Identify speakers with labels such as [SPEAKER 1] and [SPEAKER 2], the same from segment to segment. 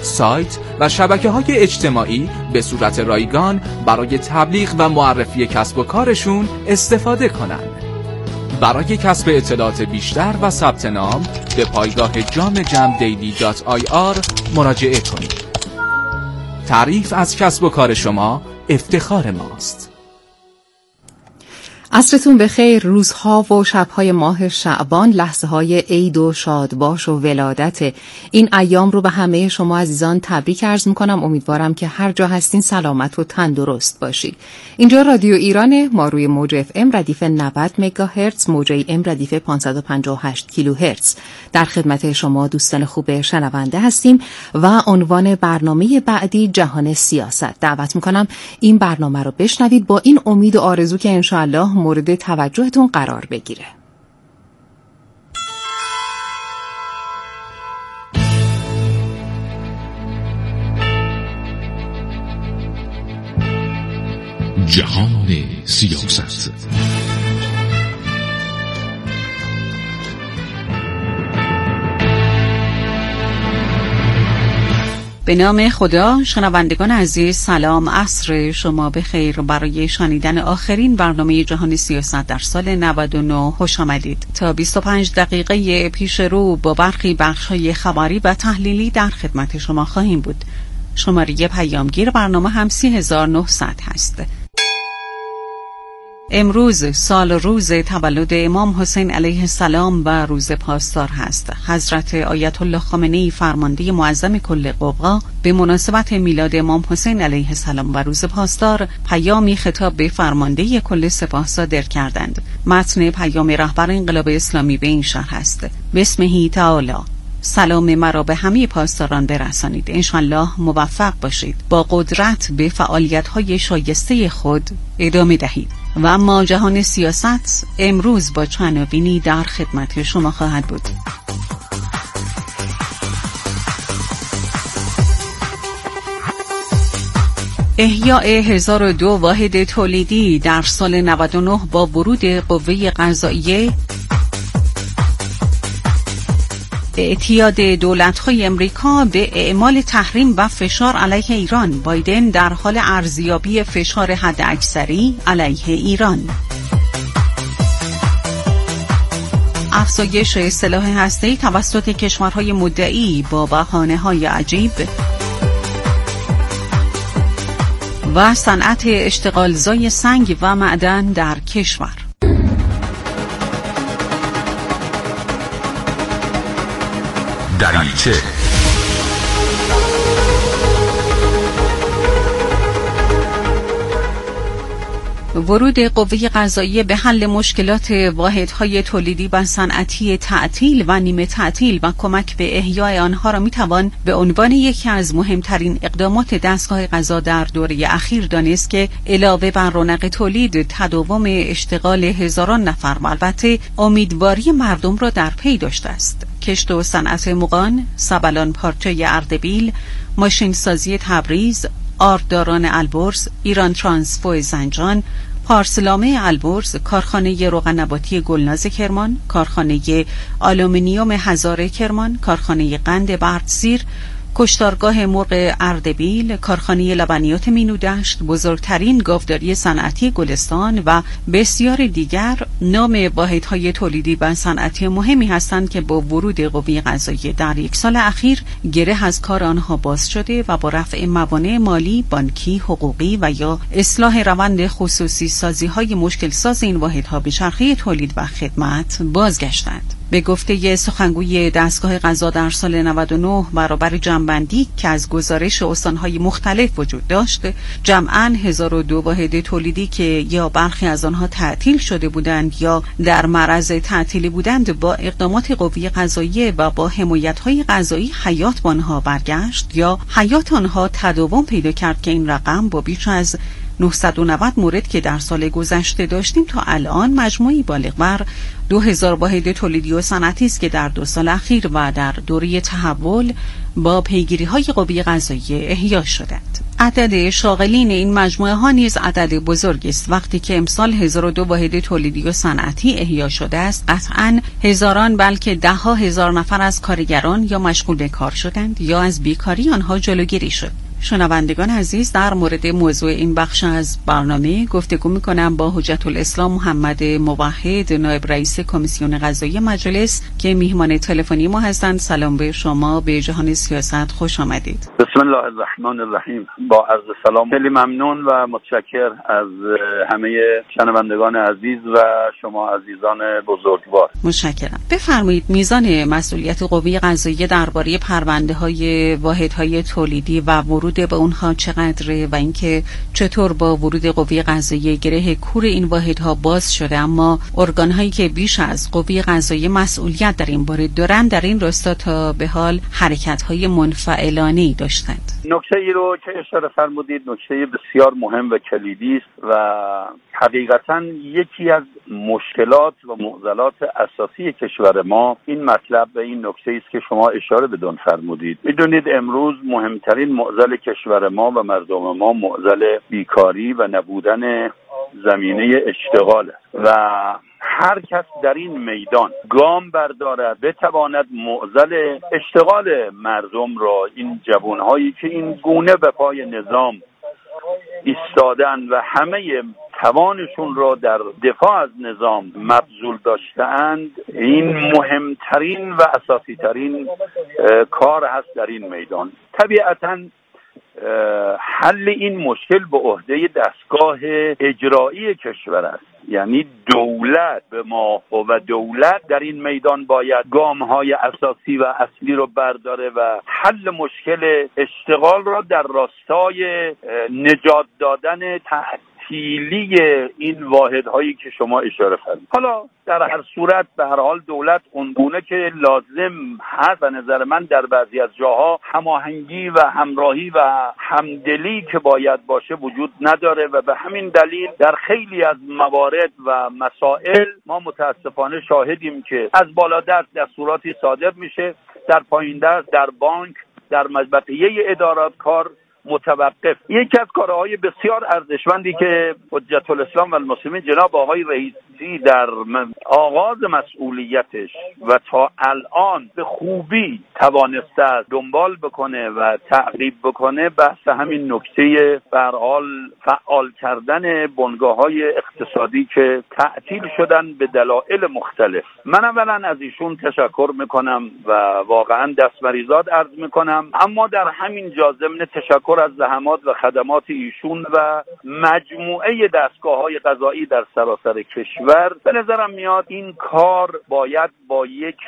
[SPEAKER 1] سایت و شبکه‌های اجتماعی به صورت رایگان برای تبلیغ و معرفی کسب و کارشون استفاده کنند. برای کسب اطلاعات بیشتر و ثبت نام به پایگاه jamjamdaily.ir مراجعه کنید. تعریف از کسب و کار شما افتخار ماست.
[SPEAKER 2] عصرتون بخیر. روزها و شبهای ماه شعبان لحظه های عید و شادباش و ولادت. این ایام رو به همه شما عزیزان تبریک عرض میکنم. امیدوارم که هر جا هستین سلامت و تندرست باشید. اینجا رادیو ایرانه. ما روی موج FM ردیف 90 مگاهرتز، موج AM ردیف 558 کیلوهرتز در خدمت شما دوستان خوب شنونده هستیم و عنوان برنامه بعدی جهان سیاست. دعوت میکنم این برنامه رو بشنوید با این امید و آرزو که انشاءالله مورد توجهتون قرار بگیره.
[SPEAKER 3] جهان سیاست.
[SPEAKER 4] به نام خدا. شنوندگان عزیز سلام، عصر شما بخیر. برای شنیدن آخرین برنامه جهان سیاست در سال 99 خوش آمدید. تا 25 دقیقه پیش رو با برخی بخش‌های خبری و تحلیلی در خدمت شما خواهیم بود. شماره پیامگیر برنامه هم 3900 هست. امروز سال روز تولد امام حسین علیه السلام و روز پاسدار هست. حضرت آیت الله خامنه‌ای فرمانده معظم کل قوا به مناسبت میلاد امام حسین علیه السلام و روز پاسدار پیامی خطاب به فرمانده کل سپاه صادر کردند. متن پیام رهبر انقلاب اسلامی به این شرح است: بسمه تعالی، سلام مرا به همه پاسداران برسانید. انشالله موفق باشید. با قدرت به فعالیت‌های شایسته خود ادامه دهید. و اما جهان سیاست امروز با عناوینی در خدمت شما خواهد بود. احیاء 1002 واحد تولیدی در سال 99 با ورود قوه قضاییه. اعتیاد دولت‌های امریکا به اعمال تحریم و فشار علیه ایران. بایدن در حال ارزیابی فشار حداکثری علیه ایران. افزایش سلاح هسته‌ای توسط کشورهای مدعی با بهانه‌های عجیب. و صنعت اشتغالزای سنگ و معدن در کشور.
[SPEAKER 3] دریچه
[SPEAKER 4] ورود قوه قضاییه به حل مشکلات واحدهای تولیدی و صنعتی تعطیل و نیمه تعطیل و کمک به احیای آنها را میتوان به عنوان یکی از مهمترین اقدامات دستگاه قضا در دوره اخیر دانست که علاوه بر رونق تولید، تداوم اشتغال هزاران نفر و البته امیدواری مردم را در پی داشته است. کشت و صنعت مغان، سبلان پارچه اردبیل، ماشین سازی تبریز، آرداران البرز، ایران ترانسفو زنجان، پارسلامه البرز، کارخانه روغن نباتی گلناز کرمان، کارخانه آلومینیوم هزاره کرمان، کارخانه قند بردزیر، کشتارگاه مرغ اردبیل، کارخانه لبنیات مینودشت، بزرگترین گاوداری صنعتی گلستان و بسیار دیگر نام واحدهای تولیدی و صنعتی مهمی هستند که با ورود قوه قضاییه در یک سال اخیر گره از کار آنها باز شده و با رفع موانع مالی، بانکی، حقوقی و یا اصلاح روند خصوصی سازی های مشکل ساز این واحدها به چرخه تولید و خدمت بازگشتند. به گفته سخنگوی دستگاه قضا در سال 99 برابر جمع‌بندی که از گزارش استان‌های مختلف وجود داشت، جمعاً 1002 واحد تولیدی که یا برخی از آنها تعطیل شده بودند یا در معرض تعطیلی بودند با اقدامات قوه قضاییه و با حمایت‌های قضایی حیات به آنها برگشت یا حیات آنها تداوم پیدا کرد که این رقم با بیش از 990 مورد که در سال گذشته داشتیم تا الان مجموعی بالغ بر 2000 واحد تولیدی و صنعتی است که در 2 سال اخیر و در دوره تحول با پیگیری‌های قوه قضاییه احیا شدند. عدد شاغلین این مجموعه ها نیز عدد بزرگی است. وقتی که امسال 1002 واحد تولیدی و صنعتی احیا شده است، قطعاً هزاران بلکه 10,000 نفر از کارگران یا مشغول به کار شدند یا از بیکاری آنها جلوگیری شد. شنوندگان عزیز، در مورد موضوع این بخش از برنامه گفتگو می‌کنم با حجت الاسلام محمد موحد، نایب رئیس کمیسیون قضایی مجلس که میهمان تلفنی ما هستند. سلام به شما، به جهان سیاست خوش آمدید.
[SPEAKER 5] بسم الله الرحمن الرحیم. با عرض سلام، خیلی ممنون و متشکر از همه شنوندگان عزیز و شما عزیزان بزرگوار.
[SPEAKER 4] متشکرم. بفرمایید میزان مسئولیت قوه قضاییه درباره پرونده‌های واحدهای تولیدی و ورود به اونها چقدره و اینکه چطور با ورود قوه قضاییه گره کور این واحدها باز شده، اما ارگان‌هایی که بیش از قوه قضاییه مسئولیت در این باره دارن در این راستا تا به حال حرکت‌های منفعلانه‌ای داشتند.
[SPEAKER 5] نکته‌ای رو که اشاره فرمودید نکته بسیار مهم و کلیدی است و حقیقتاً یکی از مشکلات و معضلات اساسی کشور ما این مطلب و این نکته است که شما اشاره بدون فرمودید. میدونید امروز مهمترین معضل کشور ما و مردم ما معضل بیکاری و نبودن زمینه اشتغال و هر کس در این میدان گام بردارد بتواند معضل اشتغال مردم را، این جوانهایی که این گونه به پای نظام ایستادن و همه توانشون را در دفاع از نظام مبذول داشته‌اند، این مهمترین و اساسی ترین کار هست در این میدان. طبیعتاً حل این مشکل به عهده دستگاه اجرایی کشور است، یعنی دولت به ما و دولت در این میدان باید گام‌های اساسی و اصلی رو برداره و حل مشکل اشتغال را در راستای نجات دادن تحصیلی این واحدهایی که شما اشاره فرمودید. حالا در هر صورت به هر حال دولت اونگونه که لازم هست و نظر من در بعضی از جاها هماهنگی و همراهی و همدلی که باید باشه وجود نداره و به همین دلیل در خیلی از موارد و مسائل ما متاسفانه شاهدیم که از بالادست دستوراتی صادر میشه، در پایین دست در بانک در بقیه ادارات کار متوقف. یکی از کارهای بسیار ارزشمندی که حجت الاسلام و المسلمین جناب آقای رئیسی در آغاز مسئولیتش و تا الان به خوبی توانسته است دنبال بکنه و تعقیب بکنه، بحث همین نکته به هر حال فعال کردن بنگاه‌های اقتصادی که تعطیل شدن به دلایل مختلف. من اولا از ایشون تشکر میکنم و واقعا دست مریزاد عرض میکنم، اما در همین جا ضمن تشکر از زحمات و خدمات ایشون و مجموعه دستگاه‌های قضایی در سراسر کشور، به نظرم میاد این کار باید با یک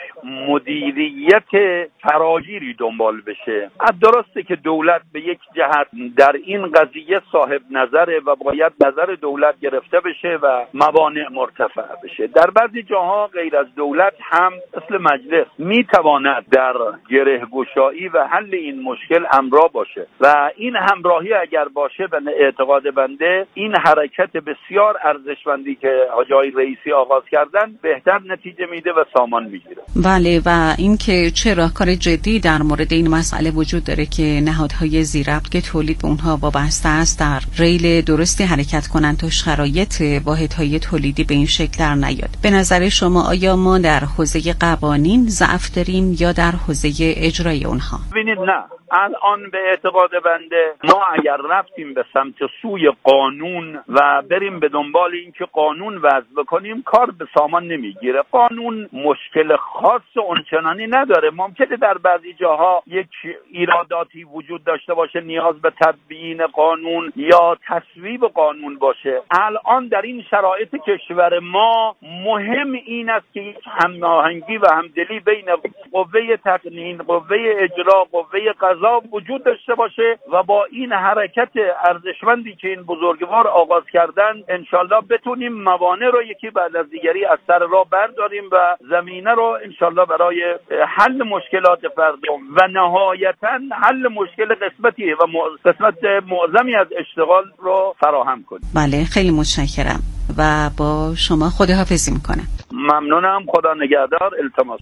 [SPEAKER 5] مدیریت فراگیری دنبال بشه. درسته که دولت به یک جهت در این قضیه صاحب نظره و باید نظر دولت گرفته بشه و موانع مرتفع بشه. در بعضی جاها غیر از دولت هم مثل مجلس میتواند در گره‌گشایی و حل این مشکل همراه باشه و این همراهی اگر باشه به اعتقاد بنده این حرکت بسیار ارزشمندی که حاج آقای رئیسی آغاز کردن بهتر نتیجه میده و سامان میگیره.
[SPEAKER 4] بله، و اینکه چه راهکار جدی در مورد این مسئله وجود داره که نهادهای ذی‌ربط که تولید به اونها وابسته است در ریل درستی حرکت کنند تا شرایط واحدهای تولیدی به این شکل در نیاد. به نظر شما آیا ما در حوزه قوانین ضعف داریم یا در حوزه اجرای اونها؟
[SPEAKER 5] ببینید نه، الان به اعتقاد بنده ما اگر رفتیم به سمت سوی قانون و بریم به دنبال این که قانون وضع بکنیم کار به سامان نمیگیره. قانون مشکل خاص اونچنانی نداره، ممکنه در بعضی جاها یک ایراداتی وجود داشته باشه نیاز به تبیین قانون یا تصویب قانون باشه. الان در این شرایط کشور ما مهم این است که یک هماهنگی و همدلی بین قوه تقنین، قوه اجرا، قوه قضا وجود داشته باشه و با این حرکت ارزشمندی که این بزرگوار آغاز کردن انشالله بتونیم موانع رو یکی بعد از دیگری از سر راه برداریم و زمینه رو انشالله برای حل مشکلات مردم و نهایتاً حل مشکل قسمت معظمی از اشتغال رو فراهم کنیم.
[SPEAKER 4] بله، خیلی متشکرم و با شما خداحافظی میکنم.
[SPEAKER 5] ممنونم، خدا نگهدار. التماس.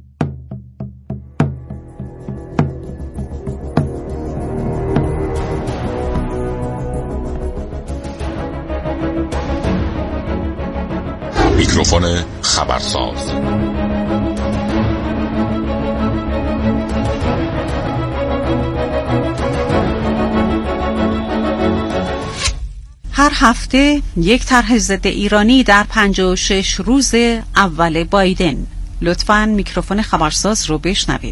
[SPEAKER 3] میکروفون خبرساز.
[SPEAKER 4] هر هفته یک طرح ضد ایرانی در 56 روز اول بایدن. لطفاً میکروفون خبرساز رو بشنوید.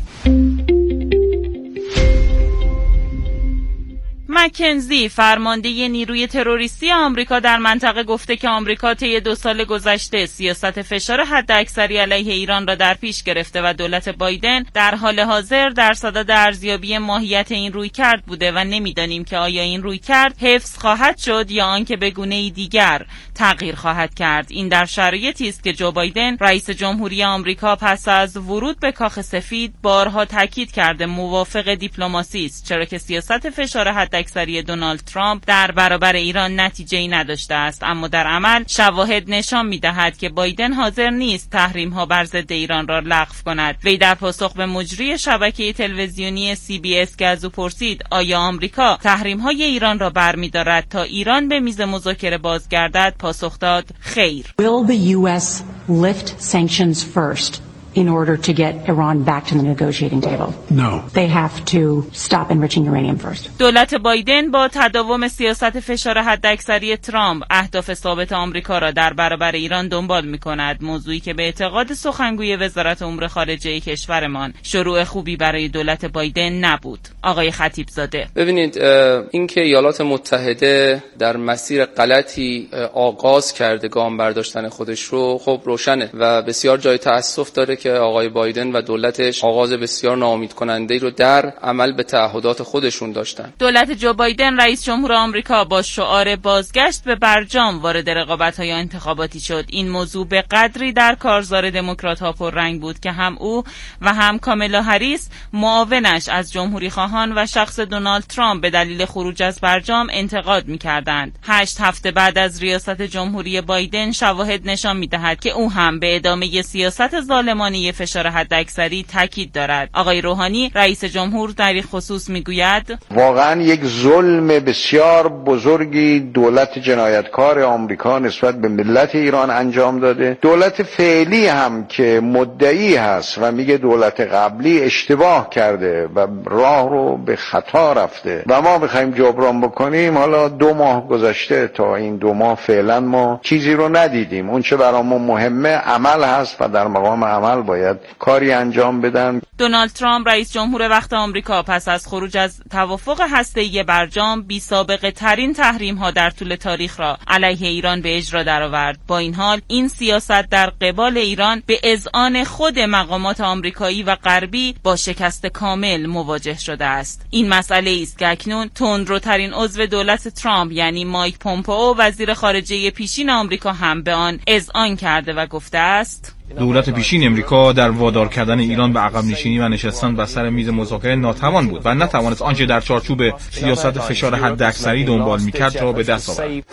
[SPEAKER 6] مکنزی فرمانده نیروی تروریستی آمریکا در منطقه گفته که آمریکا طی 2 سال گذشته سیاست فشار حداکثری علیه ایران را در پیش گرفته و دولت بایدن در حال حاضر در صدد ارزیابی ماهیت این رویکرد بوده و نمیدانیم که آیا این رویکرد حفظ خواهد شد یا آنکه به گونه‌ای دیگر تغییر خواهد کرد. این در شرایطی است که جو بایدن رئیس جمهوری آمریکا پس از ورود به کاخ سفید بارها تاکید کرده موافق دیپلماسی است، چرا که سیاست فشار حداکثری دونالد ترامپ در برابر ایران نتیجه‌ای نداشته است، اما در عمل شواهد نشان می‌دهد که بایدن حاضر نیست تحریم‌ها بر ضد ایران را لغو کند. وی در پاسخ به مجری شبکه تلویزیونی CBS که از او پرسید آیا آمریکا تحریم‌های ایران را برمی‌دارد تا ایران به میز مذاکره بازگردد، پاسخ داد خیر.
[SPEAKER 7] Will the US lift sanctions first in order to get Iran back to the negotiating table?
[SPEAKER 8] No.
[SPEAKER 7] They have to stop enriching uranium first.
[SPEAKER 6] دولت بایدن با تداوم سیاست فشار حداکثری ترامپ اهداف ثابت آمریکا را در برابر ایران دنبال می‌کند، موضوعی که به اعتقاد سخنگوی وزارت امور خارجه کشورمان شروع خوبی برای دولت بایدن نبود. آقای خطیبزاده:
[SPEAKER 9] ببینید، اینکه ایالات متحده در مسیر غلطی آغاز کرده گام برداشتن خودش رو، خب روشنه و بسیار جای تأسف داره که آقای بایدن و دولتش آغاز بسیار ناامیدکننده‌ای رو در عمل به تعهدات خودشون داشتن.
[SPEAKER 6] دولت جو بایدن رئیس جمهور آمریکا با شعار بازگشت به برجام وارد رقابت‌های انتخاباتی شد. این موضوع به قدری در کارزار دموکرات‌ها پررنگ بود که هم او و هم کامالا هریس معاونش از جمهوری خواهان و شخص دونالد ترامپ به دلیل خروج از برجام انتقاد می‌کردند. 8 هفته بعد از ریاست جمهوری بایدن شواهد نشان می‌دهد که او هم به ادامه سیاست ظالمانه فشار حداکثری تاکید دارد. آقای روحانی رئیس جمهور در این خصوص میگوید
[SPEAKER 10] واقعا یک ظلم بسیار بزرگی دولت جنایتکار آمریکا نسبت به ملت ایران انجام داده. دولت فعلی هم که مدعی هست و میگه دولت قبلی اشتباه کرده و راه رو به خطا رفته و ما میخوایم جبران بکنیم. حالا 2 ماه گذشته، تا این 2 ماه فعلا ما چیزی رو ندیدیم. اون چه برامون مهمه عمل هست و در مقام عمل باید کاری انجام بدن.
[SPEAKER 6] دونالد ترامپ رئیس جمهور وقت آمریکا پس از خروج از توافق هسته‌ای برجام بی سابقه ترین تحریم ها در طول تاریخ را علیه ایران به اجرا درآورد. با این حال این سیاست در قبال ایران به اذعان خود مقامات آمریکایی و غربی با شکست کامل مواجه شده است. این مسئله است که اکنون تندروترین عضو دولت ترامپ یعنی مایک پومپئو وزیر خارجه پیشین آمریکا هم به آن اذعان کرده و گفته است
[SPEAKER 11] دولت پیشین امریکا در وادار کردن ایران به عقب نشینی و نشستن بر سر میز مذاکره ناتوان بود و نتوانست آنچه در چارچوب سیاست فشار حداکثری دنبال می‌کرد را به دست آورد.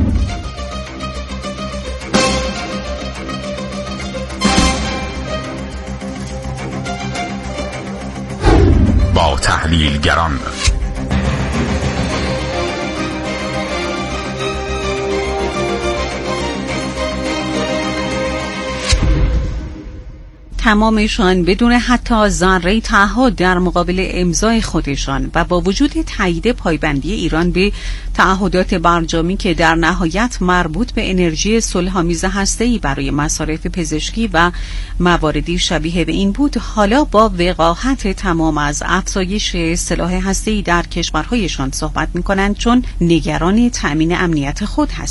[SPEAKER 3] با تحلیلگران
[SPEAKER 4] تمامشان بدون حتی ذره تعهد در مقابل امضای خودشان و با وجود تایید پایبندی ایران به تعهدات برجامی که در نهایت مربوط به انرژی صلح‌آمیز هسته‌ای برای مصارف پزشکی و مواردی شبیه به این بود، حالا با وقاحت تمام از افزایش سلاح هسته‌ای در کشورهایشان صحبت می‌کنند، چون نگران تأمین امنیت خود هستند.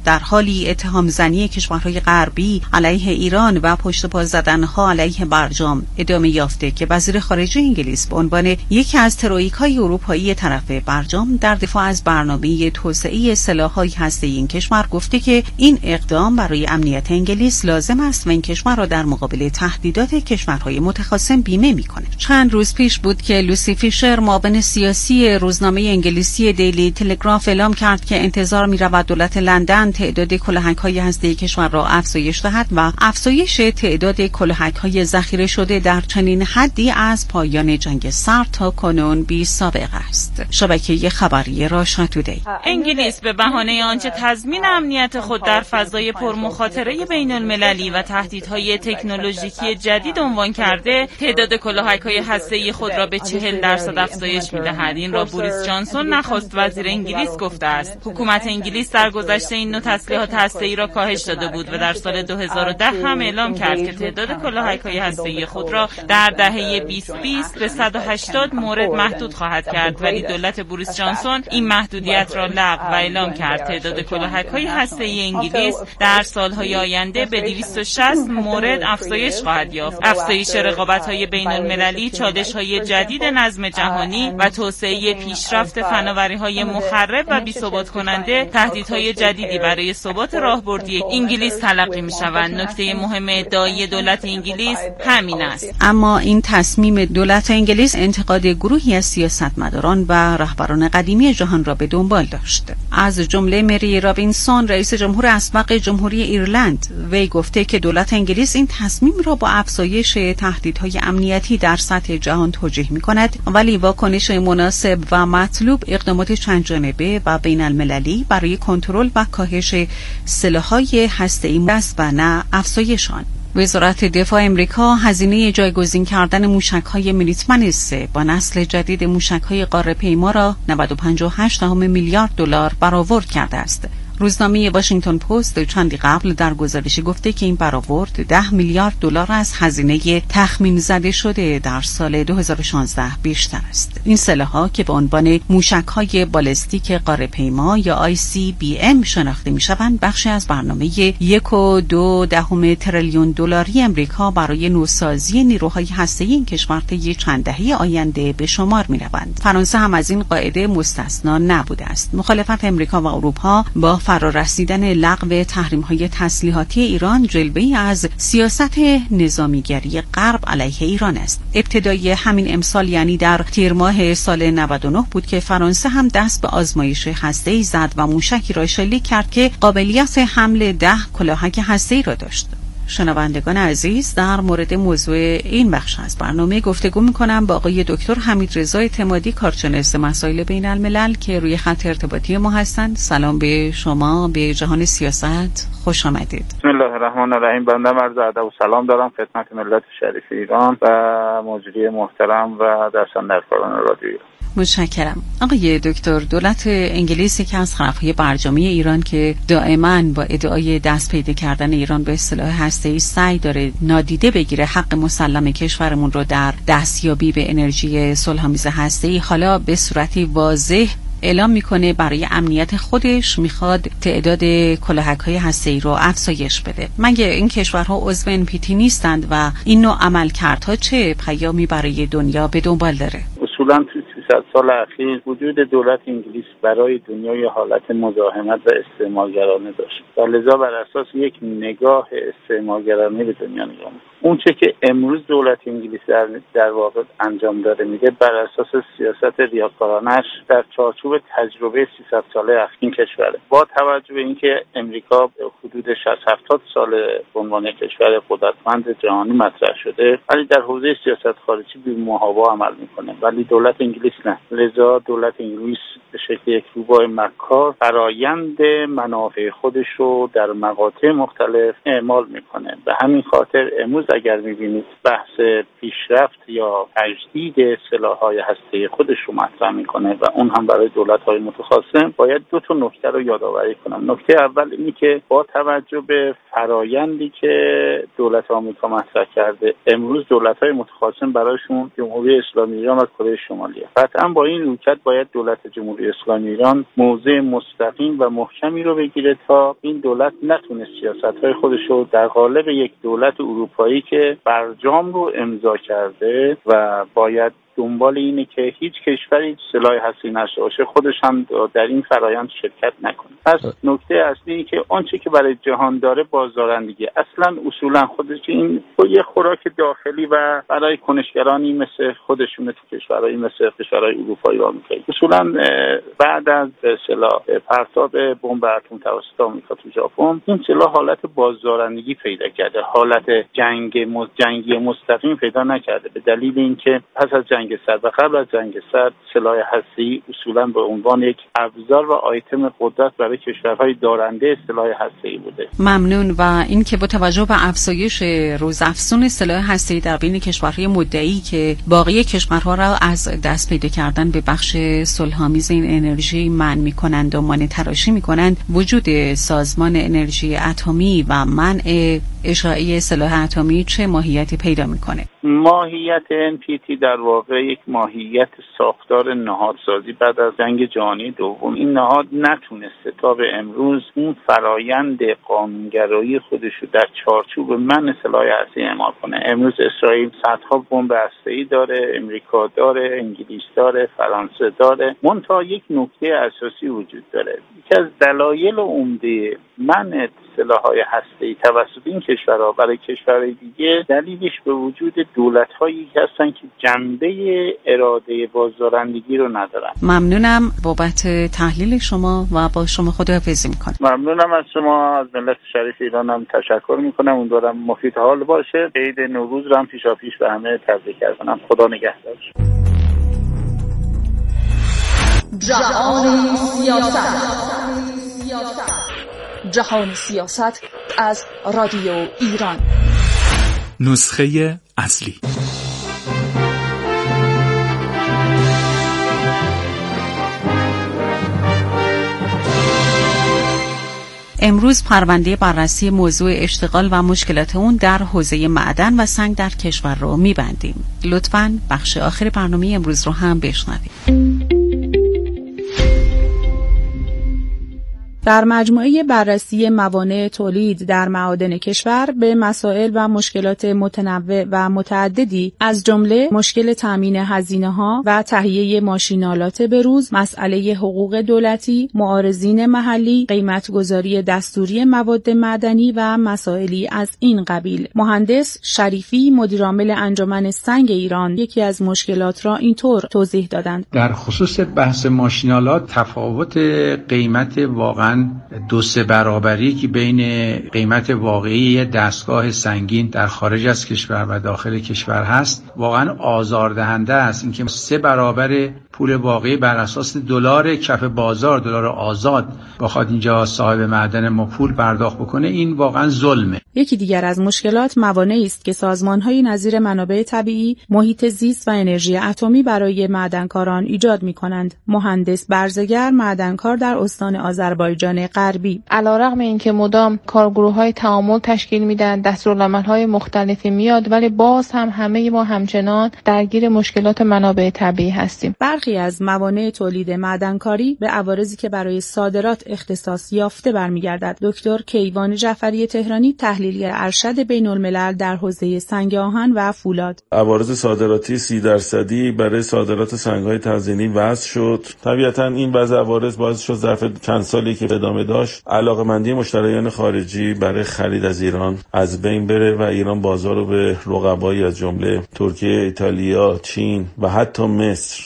[SPEAKER 4] در حالی اتهام زنی کشورهای غربی علیه ایران و پشت پا زدنها علیه برجام ادامه یافته که وزیر خارجه انگلیس به عنوان یکی از ترویک‌های اروپایی طرف برجام در دفاع از برنامه توسعه سلاح‌های هسته‌ای این کشور گفته که این اقدام برای امنیت انگلیس لازم است و این کشور را در مقابل تهدیدات کشورهای متخاصم بیمه می‌کند. چند روز پیش بود که لوسی فیشر معاون سیاسی روزنامه انگلیسی دیلی تلگراف اعلام کرد که انتظار می‌رود دولت لندن تعداد کلاهک‌های هسته‌ای کشور را افزایش دهد و افزایش تعداد کلاهک‌های ذخیره شده در چنین حدی از پایان جنگ سرد تا کنون بی سابقه است. شبکه خبری راشا تودی.
[SPEAKER 6] انگلیس به بهانه آنچه تضمین امنیت خود در فضای پرمخاطره بین‌المللی و تهدیدهای تکنولوژیکی جدید عنوان کرده، تعداد کلاهک‌های هسته‌ای خود را به 40% افزایش می‌دهد. این را بوریس جانسون نخست وزیر انگلیس گفته است. حکومت انگلیس در گذشته این نوع تسلیحات هسته‌ای را کاهش داده بود و در سال 2010 هم اعلام کرد که تعداد کلاهک‌های هسته‌ای خود را در دهه 2020 به 180 مورد محدود خواهد کرد، ولی دولت بوریس جانسون این محدودیت را لغو و اعلام کرد تعداد کلاهک‌های هسته‌ای انگلیس در سال‌های آینده به 260 مورد افزایش خواهد یافت. افزایش رقابت‌های بین‌المللی، چالش‌های جدید نظم جهانی و توسعه پیشرفت فناوری‌های مخرب و بی‌ثبات کننده تهدیدهای جدیدی برای ثبات راهبردی انگلیس تلقی می‌شوند. نکته مهم ادعای دولت انگلیس همین است.
[SPEAKER 4] اما این تصمیم دولت انگلیس انتقاد گروهی از سیاستمداران و رهبران قدیمی جهان را به دنبال داشت. از جمله مری رابینسون، رئیس جمهور اسبق جمهوری ایرلند، وی گفته که دولت انگلیس این تصمیم را با افزایش تهدیدهای امنیتی در سطح جهان توجیه می‌کند، ولی واکنش مناسب و مطلوب اقدامات چندجانبه و بین‌المللی برای کنترل و کاهش سلاح‌های هسته‌ای است و نه افزایش آن. وزارت دفاع امریکا هزینه جایگزین کردن موشک‌های میلیتمن 3 با نسل جدید موشک‌های قاره‌پیما را 95.8 میلیارد دلار برآورد کرده است. روزنامه واشنگتن پست چندی قبل در گزارشی گفته که این برآورد 10 میلیارد دلار از هزینه تخمین زده شده در سال 2016 بیشتر است. این سلاح‌ها که به عنوان موشک‌های بالستیک قاره‌پیما یا ICBM شناخته می‌شوند، بخشی از برنامه 1.2 تریلیون دلاری امریکا برای نوسازی نیروهای هسته‌ای این کشور طی چند دهه آینده به شمار می‌روند. فرانسه هم از این قاعده مستثنا نبوده است. مخالفت امریکا و اروپا با فرارسیدن لغو تحریم‌های تسلیحاتی ایران جلوه‌ای از سیاست نظامیگری غرب علیه ایران است. ابتدای همین امسال، یعنی در تیر ماه سال 99 بود که فرانسه هم دست به آزمایش هسته‌ای زد و موشکی را شلیک کرد که قابلیت حمل 10 کلاهک هسته‌ای را داشت. شنوندگان عزیز، در مورد موضوع این بخش از برنامه گفتگو می‌کنم با آقای دکتر حمیدرضا اعتمادی، کارشناس مسائل بین الملل که روی خط ارتباطی ما هستند. سلام به شما، به جهان سیاست خوش آمدید.
[SPEAKER 5] بسم الله الرحمن الرحیم. بنده عرض ادب و سلام دارم خدمت ملت شریف ایران و مجری محترم و درس‌اندرکاران رادیو.
[SPEAKER 4] متشکرم. آقای دکتر، دولت انگلیس که از طرفهای برجامی ایران که دائما با ادعای دست پیدا کردن ایران به سلاح هسته‌ای سعی داره نادیده بگیره حق مسلم کشورمون رو در دستیابی به انرژی صلح‌آمیز هسته‌ای، حالا به صورتی واضح اعلام میکنه برای امنیت خودش میخواد تعداد کلاهک‌های هسته‌ای رو افزایش بده. مگه این کشورها عضو NPT نیستند و این نوع عملکردها چه پیامی برای دنیا به دنبال داره؟
[SPEAKER 5] اصولاً تو 300 سال اخیر وجود دولت انگلیس برای دنیا یه حالت مزاحمت و استعمارگرانه داشت و لذا بر اساس یک نگاه استعمارگرانه به دنیا نگاه می‌کنه. اون چه که امروز دولت انگلیس در واقع انجام داره میده بر اساس سیاست ریاکارانش در چارچوب تجربه 300 ساله این کشوره. با توجه به اینکه امریکا حدود 60-70 سال به عنوان کشور قدرتمند جهانی مطرح شده، ولی در حوزه سیاست خارجی بی‌محابا عمل میکنه، ولی دولت انگلیس نه. لذا دولت انگلیس به شکل یک روباه مکار فرایند منافع خودش رو در مقاطع مختلف اعمال میکنه. به همین خاطر امروز اگر می‌بینید بحث پیشرفت یا تجدید سلاح‌های هسته‌ای خودش رو مطرح می‌کنه و اون هم برای دولت‌های متخاصم، باید دو تا نکته رو یادآوری کنم. نکته اول اینه که با توجه به فرایندی که دولت آمریکا مطرح کرده، امروز دولت‌های متخاصم برایشون جمهوری اسلامی ایران و کره شمالیه. قطعاً با این رویکرد باید دولت جمهوری اسلامی ایران موضع مستقیم و محکمی رو بگیره تا این دولت نتونه سیاست‌های خودش رو در قالب یک دولت اروپایی که برجام رو امضا کرده و باید دنبال اینه که هیچ کشوری سلاح هسته‌ای نشه باشه، خودش هم در این فرایند شرکت نکنه. پس نکته اصلی اینه که آنچه که برای جهان داره بازدارندگی، اصلا اصولا خودش این یه خوراک داخلی و برای کنشگرانی مثل خودشونه تو کشورهای مثل کشورهای اروپایی و آمریکایی. اصولا بعد از سلاح پرتاب بمب اتم توسط آمریکا تو ژاپن، این سلاح حالت بازدارندگی پیدا کرده، حالت جنگی مستقیم پیدا نکرده، به دلیل اینکه پس از جنگ سرد و قبل از جنگ سرد سلاح هسته‌ای اصولاً به عنوان یک ابزار و آیتم قدرت برای کشورهای دارنده سلاح هسته‌ای بوده.
[SPEAKER 4] ممنون. و اینکه با توجه به افزایش روزافزون سلاح هسته‌ای در بین کشورهای مدعی که باقی کشورها را از دست پیدا کردن به بخش صلح‌آمیز این انرژی منع می‌کنند و مانع تراشی می‌کنند، وجود سازمان انرژی اتمی و منع اشاعه سلاح اتمی چه ماهیتی پیدا می‌کنه؟
[SPEAKER 5] ماهیت NPT در واقع یک ماهیت ساختار نهادسازی بعد از جنگ جهانی دوم. این نهاد نتونسته تا به امروز اون فرایند قانونگرایی خودش رو در چارچوب منع سلاح هسته‌ای اعمال کنه. امروز اسرائیل صدها بمب هسته‌ای داره، امریکا داره، انگلیس داره، فرانسه داره. منتها یک نکته اساسی وجود داره. یکی از دلایل عمده منع سلاح‌های هسته‌ای توسط این کشورها برای کشورهای دیگه، دلیلش به وجود دولت‌هایی هستن که جنبه اراده بازدارندگی رو ندارن.
[SPEAKER 4] ممنونم بابت تحلیل شما و با شما خداحافظی میکنم.
[SPEAKER 5] ممنونم از شما، از ملت شریف ایران هم تشکر میکنم. امیدوارم مفید حال باشه. عید نوروز رو هم پیشاپیش به همه تبریک کنم. خدا نگهدار.
[SPEAKER 8] جهان سیاست. جهان سیاست از رادیو ایران.
[SPEAKER 1] نسخه اصلی.
[SPEAKER 4] امروز پرونده بررسی موضوع اشتغال و مشکلات اون در حوزه معدن و سنگ در کشور رو می‌بندیم. لطفاً بخش آخر برنامه امروز رو هم بشنوید.
[SPEAKER 12] در مجموعه بررسی موانع تولید در معادن کشور به مسائل و مشکلات متنوع و متعددی از جمله مشکل تامین هزینه‌ها و تهیه ماشین‌آلات بروز، مسئله حقوق دولتی، معارضین محلی، قیمت‌گذاری دستوری مواد معدنی و مسائلی از این قبیل. مهندس شریفی، مدیرعامل انجمن سنگ ایران، یکی از مشکلات را اینطور توضیح دادند:
[SPEAKER 13] در خصوص بحث ماشین‌آلات تفاوت قیمت واقعا 2-3 برابری که بین قیمت واقعی دستگاه سنگین در خارج از کشور و داخل کشور هست واقعا آزاردهنده است. اینکه 3 برابر پول واقعی بر اساس دلار کف بازار، دلار آزاد، بخواد اینجا صاحب معدن ما پول پرداخت بکنه، این واقعا ظلمه.
[SPEAKER 12] یکی دیگر از مشکلات موانعی است که سازمان‌های نظیر منابع طبیعی، محیط زیست و انرژی اتمی برای معدنکاران ایجاد می‌کنند. مهندس برزگر، معدنکار در استان آذربایجان غربی:
[SPEAKER 14] علیرغم اینکه مدام کارگروه‌های تعامل تشکیل میدن، دستورالعمل‌های مختلفی میاد، ولی باز هم همه ما همچنان درگیر مشکلات منابع طبیعی هستیم.
[SPEAKER 12] برخی از موانع تولید معدنکاری به عوارضی که برای صادرات اختصاص یافته برمیگردد. دکتر کیوان جعفری تهرانی، تحلیلگر ارشد بین‌الملل در حوزه سنگ آهن و فولاد:
[SPEAKER 15] عوارض صادراتی 30% برای صادرات سنگ‌های تزیینی وضع شد. طبیعتاً این بعض عوارض باعث شد ظرف چند سالی که ادامه داشت علاقه‌مندی مشتریان خارجی برای خرید از ایران از بین بره و ایران بازار رو به رقبایی از جمله ترکیه، ایتالیا، چین و حتی مصر در واقع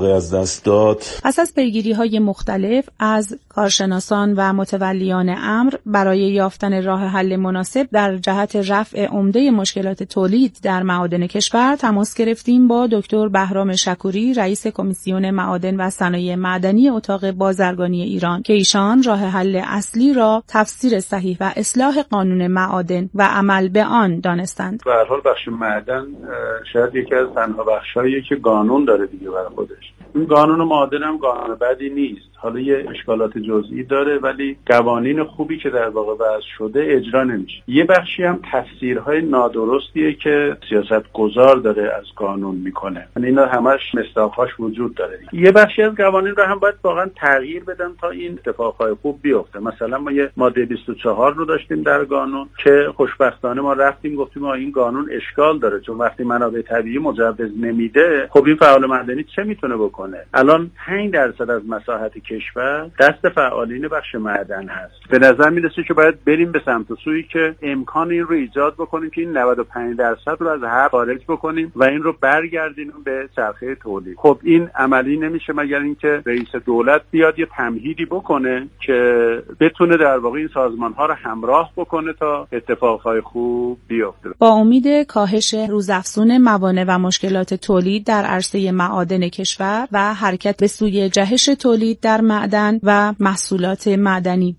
[SPEAKER 15] واقع از دست داد.
[SPEAKER 12] پس از پیگیری‌های مختلف از کارشناسان و متولیان امر برای یافتن راه حل مناسب در جهت رفع عمده مشکلات تولید در معادن کشور تماس گرفتیم با دکتر بهرام شکوری، رئیس کمیسیون معادن و صنایع معدنی اتاق بازرگانی ایران، که ایشان راه حل اصلی را تفسیر صحیح و اصلاح قانون معادن و عمل به آن دانستند.
[SPEAKER 16] به هر حال بخش معدن شاید یکی از تنها بخشاییه که قانون داره دیگه برای خودش. این قانون معادن هم قانون بدی نیست. حالا یه اشکالات جزئی داره ولی قوانین خوبی که در واقع وضع شده اجرا نمیشه. یه بخشی هم تفسیرهای نادرستیه که سیاستگزار داره از قانون میکنه. یعنی اینا همش مصداق‌هاش وجود داره. یه بخشی از قوانین رو هم باید واقعا تغییر بدن تا این اتفاقهای خوب بیفته. مثلا ما یه ماده 24 رو داشتیم در قانون که خوشبختانه ما رفتیم گفتیم این قانون اشکال داره، چون وقتی منابع طبیعی مجوز نمیده خب این فعال مدنی چه میتونه بکنه؟ الان 5% از مساحت کشور دست فعالین بخش معدن هست. به نظر میرسه که باید بریم به سمت سویی که امکان این رو ایجاد بکنیم که این 95% رو از حق خارج بکنیم و این رو برگردونیم به چرخه تولید. خب این عملی نمیشه مگر اینکه رئیس دولت بیاد یه تمهیدی بکنه که بتونه در واقع این سازمان‌ها رو همراه بکنه تا اتفاقهای خوب بیفته.
[SPEAKER 12] با امید کاهش روزافزون موانع و مشکلات تولید در عرصه معادن کشور و حرکت به سوی جهش تولید در معدن و محصولات معدنی.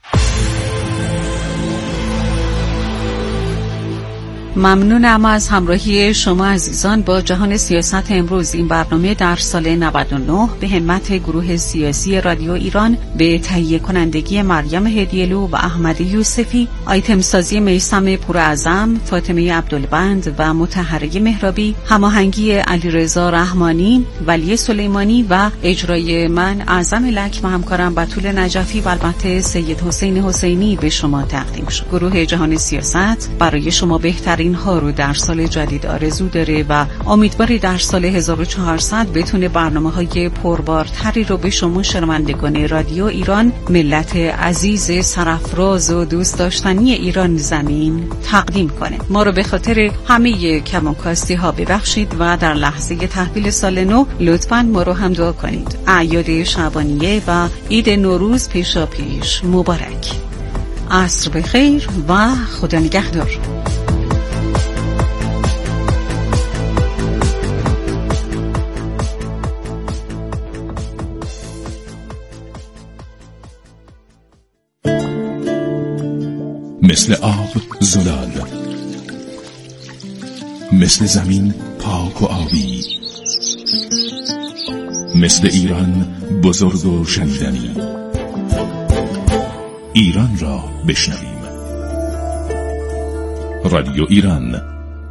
[SPEAKER 4] ممنونم از همراهی شما عزیزان با جهان سیاست امروز. این برنامه در سال 99 به همت گروه سیاسی رادیو ایران به تهیه کنندگی مریم هدیه‌لو و احمد یوسفی، آیتم سازی میثم پوراعظم، فاطمه عبدالبند و مطهره مهرابی، هماهنگی علیرضا رحمانی، ولی سلیمانی و اجرای من اعظم لک و همکارم بتول نجفی و البته سید حسین حسینی به شما تقدیم شد. گروه جهان سیاست برای شما بهترین ها رو در سال جدید آرزو داره و امیدواری در سال 1400 بتونه برنامه‌های پربارتری رو به شما شنوندگان رادیو ایران، ملت عزیز سرافراز و دوست داشتنی ایران زمین تقدیم کنه. ما رو به خاطر همه کماکاستی ها ببخشید و در لحظه تحویل سال نو لطفاً ما رو هم دعا کنید. اعیاد شعبانیه و عید نوروز پیشاپیش مبارک. عصر بخیر و خدا نگهدار.
[SPEAKER 3] مثل آب زلال، مثل زمین پاک و آبی، مثل ایران بزرگ و شنیدنی. ایران را بشنویم. رادیو ایران.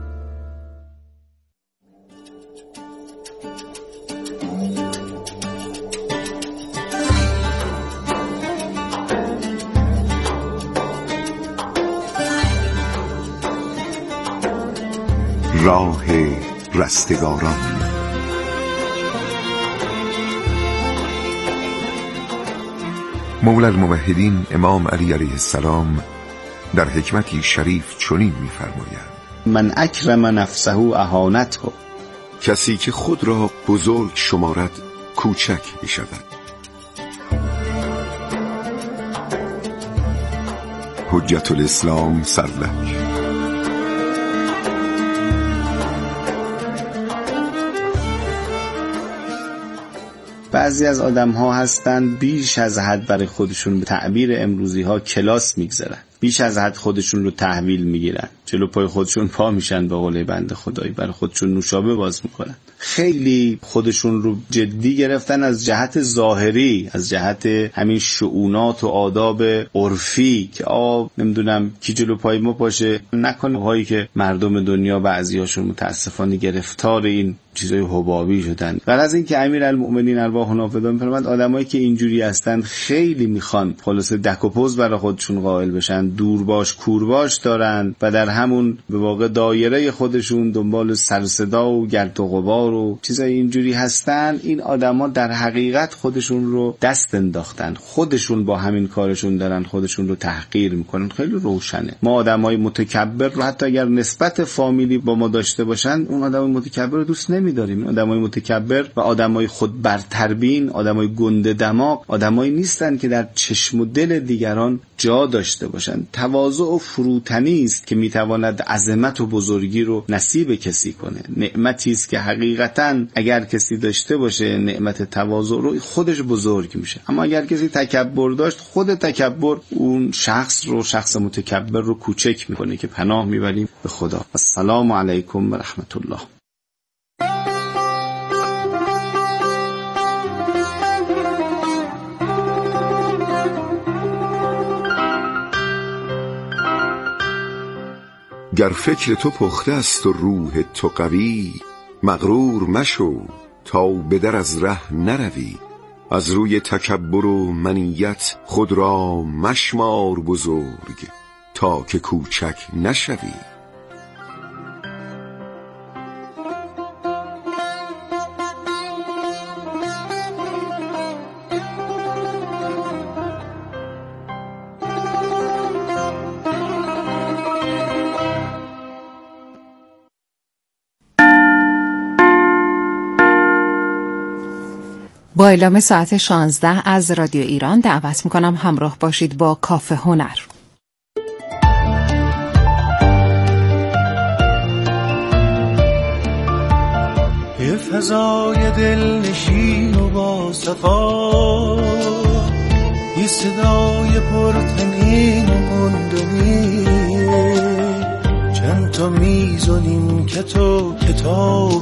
[SPEAKER 17] راه رستگاران. مولا الموحدین امام علی علیه السلام در حکمتی شریف چنین می‌فرماید:
[SPEAKER 18] من اکرم نفسه اهانته.
[SPEAKER 17] کسی که خود را بزرگ شمارد کوچک می‌شود. حجت الاسلام سرلک.
[SPEAKER 18] بعضی از آدم‌ها هستند بیش از حد برای خودشون به تعبیر امروزی ها کلاس میگذارن، بیش از حد خودشون رو تحویل میگیرن، جلو پای خودشون پا میشن، به قول بنده خدایی برای خودشون نوشابه باز میکنن. خیلی خودشون رو جدی گرفتن از جهت ظاهری، از جهت همین شؤونات و آداب عرفی که نمیدونم کی جلو پای ما باشه، نکنه هایی که مردم دنیا بعضیاشون متاسفانه گرفتار این چیزای حبابی شدن. بعد از اینکه امیرالمؤمنین ارواحنا فدا می‌فرماد، آدمایی که اینجوری هستن خیلی میخوان خلاصه دک و پوز برای خودشون قائل بشن، دورباش کورباش دارن و در همون به واقع دایره خودشون دنبال سر و صدا و گرد و غبار و چیزای اینجوری هستن، این آدما در حقیقت خودشون رو دست انداختن، خودشون با همین کارشون دارن خودشون رو تحقیر میکنن. خیلی روشنه. ما آدمای متکبر رو حتی اگر نسبت فامیلی با ما داشته باشن، اون آدمای متکبر رو دوست نمی‌داریم. آدمای متکبر و آدمای خود برتربین، آدمای گنده دماغ، آدمایی نیستن که در چشم و دل دیگران جا داشته باشن. تواضع و فروتنی است که میتواند عظمت و بزرگی رو نصیب کسی کنه. نعمتی است که حقیقتاً اگر کسی داشته باشه نعمت تواضع رو، خودش بزرگ میشه. اما اگر کسی تکبر داشت، خود تکبر اون شخص متکبر رو کوچک میکنه که پناه میبریم به خدا. السلام علیکم و رحمت الله.
[SPEAKER 17] گر فکر تو پخته است و روح تو قوی، مغرور مشو تا به در از ره نروی. از روی تکبر و منیت خود را مشمار بزرگ، تا که کوچک نشوی.
[SPEAKER 2] با اعلام ساعت 16 از رادیو ایران دعوت میکنم همراه باشید با کافه هنر.
[SPEAKER 19] یه فضای دلنشین و با صفا، یه صدای پرتنین و مندنی، چند تا میز و نیمکت و کتاب